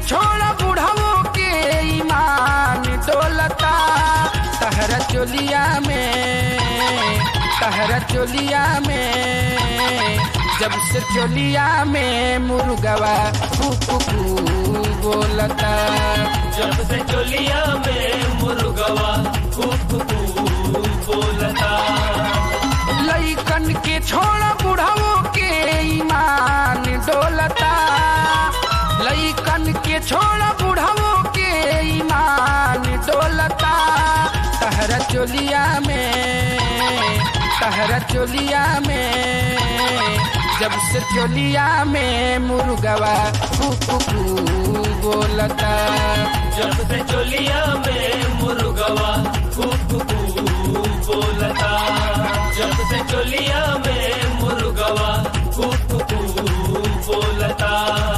छोड़ा बुढ़ावो के ईमान डोलता। तहरा चोलिया में जब से चोलिया में मुर्गवा कुकू बोलता। जब से चोलिया में मुर्गवा कुकू बोलता। लइकन के छोड़ा बुढ़ावो के ईमान डोलता। लइकन के छोड़ा बुढ़ावो के ईमान डोलता। तहरा चोलिया में जब से चोलिया में मुर्गवा कुकू बोलता। जब से चोलिया में मुर्गवा कुकू बोलता। जब से चोलिया में मुर्गवा कुकू बोलता।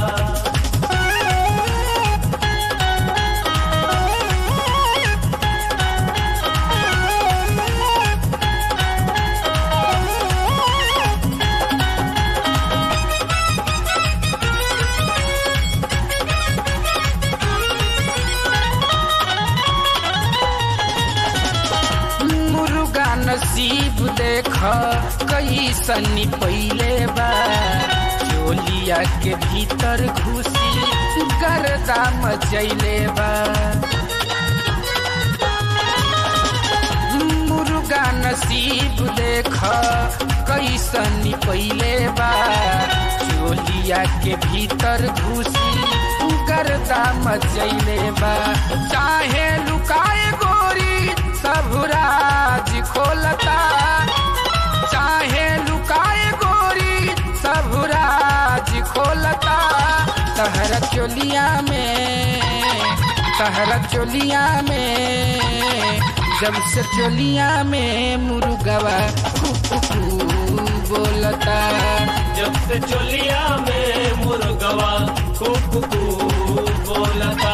नसीब देख कैसनी पहिले बा। चोलिया के भीतर घुसी गर्दा मचैले बा। मुर्गा नसीब देख कैसनी पहिले बा। चोलिया के भीतर घुसी गर्दा मचैले बा। चाहे लुकाए गोरी सब राज खोलता। चाहे लुकाए गोरी सब राज खोलता। तहरा चोलिया में जब से चोलिया में मुर्गवा कुकू बोलता। जब से चोलिया में मुर्गवा कुकू बोलता।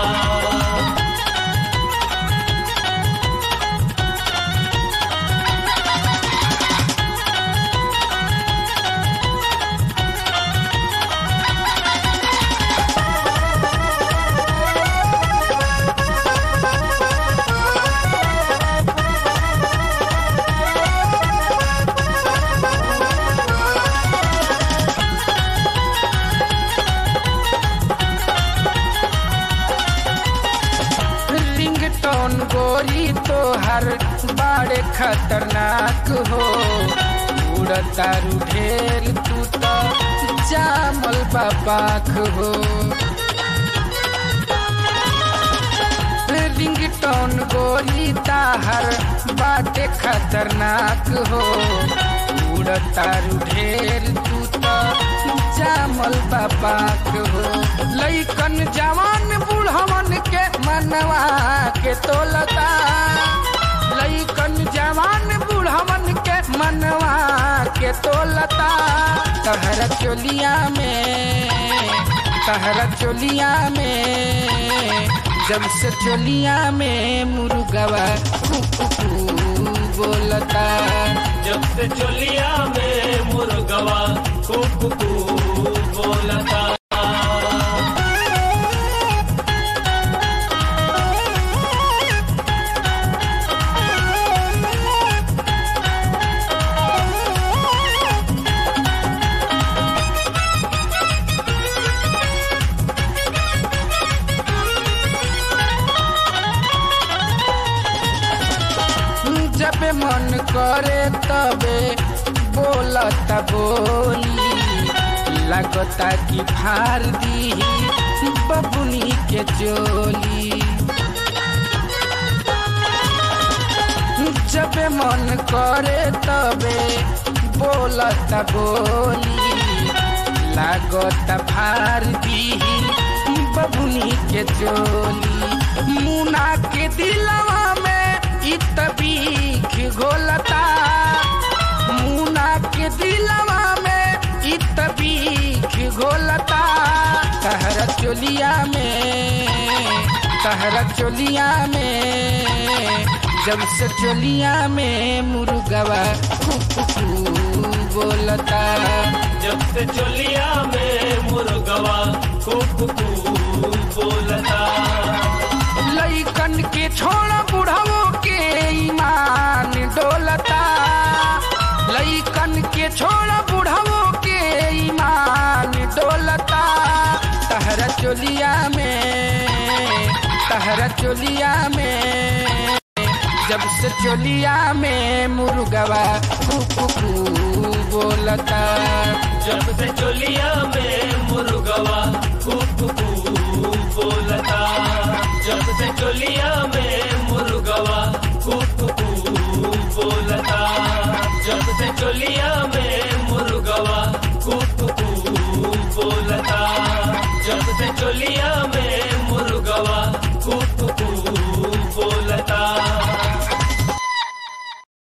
गोरी तोहर बड़े खतरनाक हो। उड़ता ढेर तू तो जामल बापाख हो। रिंगटोन गोरी ताहर बाटे खतरनाक हो। उड़ता ढेर तू तो जामल बापाख हो। लइकन जवान बुढ़वन के मनवा के तोलता। लइकन जवान बुढ़वन के मनवा के तोलता। तहरा चोलिया में जब से चोलिया में मुर्गवा कुकू बोलता। जब से चोलिया में मुर्गवा कुकू बोलता। जब मन करे तबे बोलता बोली। लगता कि फार दी बबुनी के चोली। जब मन करे तबे बोलता बोली। लगता फार दी बबुनी के चोली। मुना के दिलवा में इतबीख घोलता। मुना के दिलवा में इतबीख घोलता। तहरा चोलिया में जब से चोलिया में मुर्गवा कुकू बोलता। जब से चोलिया में मुर्गवा कुकू तहरा चोलिया में जब से चोलिया में मुर्गवा कुकू बोलता। जब से चोलिया में मुर्गवा कुकू बोलता। जब से चोलिया में मुर्गवा कुकू बोलता। जब से चोलिया